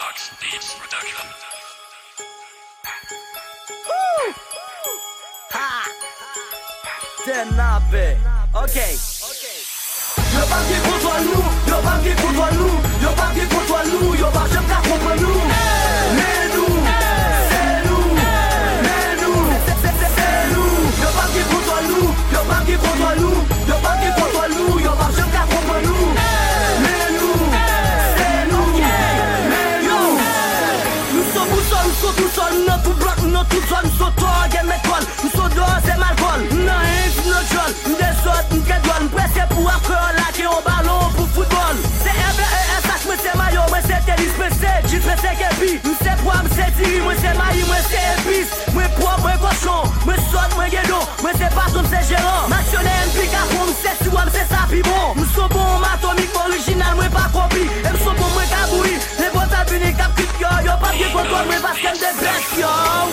Fox Beats Production. Ha! Tenabe. Okay. Yo pa ki kontwa nou, yo pa ki kontwa nou, yo pa ki kontwa nou, yo pa jem ka kompren nou. Mais nous, c'est nous, mais nous, c'est nous. Yo pa ki kontwa nou, yo pa ki kontwa nou, yo pa ki kontwa nou, yo pa jem ka kompren nou. Mais nous, c'est nous, mais nous. Nous sommes tout seuls, nous sommes tout bloc, nous tout zone, nous sommes toi, game école, nous sommes dehors, c'est malcol. Non, nous jol, nous descendons, nous cadouons, nous pressons pour après la qui on ballon pour football. C'est RBESH, moi c'est maillot, moi c'est tennis, moi c'est jeans, moi c'est képi. Moi c'est poids, moi c'est tiri, moi c'est maïs, moi c'est épice. Moi poids, moi cochon, moi saute, moi guédon, moi c'est patron, c'est gérant. M'actionnaire, m'pique à fond, c'est si moi c'est ça puis bon. Nous sommes bons, atomique, original, moi pas copie. Et nous sommes bons, moi kaboui. Les bottes à bunny, cap kit yo, yo pas bien contre moi parce qu'elle des bêtes yo.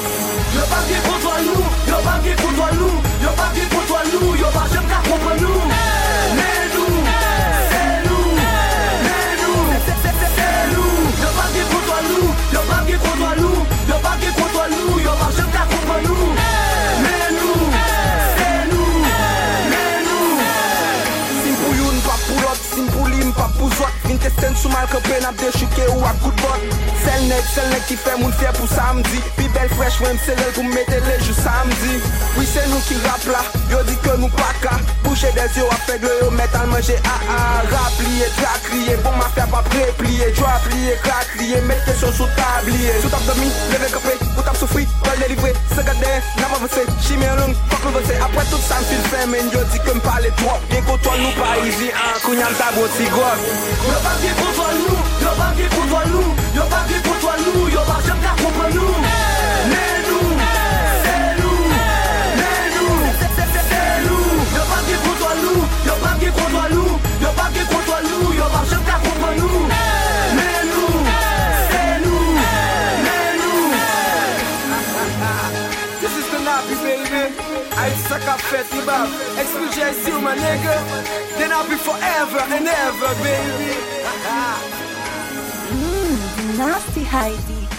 Yo pas bien contre nous, yo pas bien contre nous, yo pas bien contre nous, yo pas j'aime qu'à comprendre nous. Mais nous, c'est nous, mais nous, c'est nous. Yo pas bien contre nous, yo pas bien contre nous, yo pas bien contre nous, yo pas j'aime qu'à comprendre nous. Mais nous, c'est nous, mais nous. Sim pou youn, pa pou lot, sim pou lim, pa pou zwak. Vin testen sou mal ke pen ap de chuke ou ak gout bot. Sel nek ki fe moun fye pou samedi. Pi bel fresh wèm serel pou mette le jou samedi. Oui c'est nous qui rap la, yo di ke nou pa ka. Bouche des yo afek le yo met al manje rap liye, trak liye, bon ma fè pa prepliye. Drop liye, crack liye, mette kesyon sou tabliye. Sou tap de mi, leve kapè, ou tap soufri, kol delivre. Se gade, nan pa vese, chime long, fok nou vese. Apre tout sa m'fil fè men, yo di ke m'pale trop. Bien kontwa nou pa izi, kounyan tabo ti gros. Yo pa ki kontwa nou, yo pa ki kontwa nou, yo pa ki kontwa nou, yo pa jem ka kompren nou. Mais nous, c'est nous, mais nous, c'est nous. Yo pa ki kontwa nou, yo pa ki kontwa nou, yo pa ki kontwa nou, yo pa jem ka kompren nou. Mais nous, c'est nous, mais nous. This is the nappy baby. I suck up fat bab. XPJ you my nigga. Then I'll be forever and ever baby. Nasty Heidi.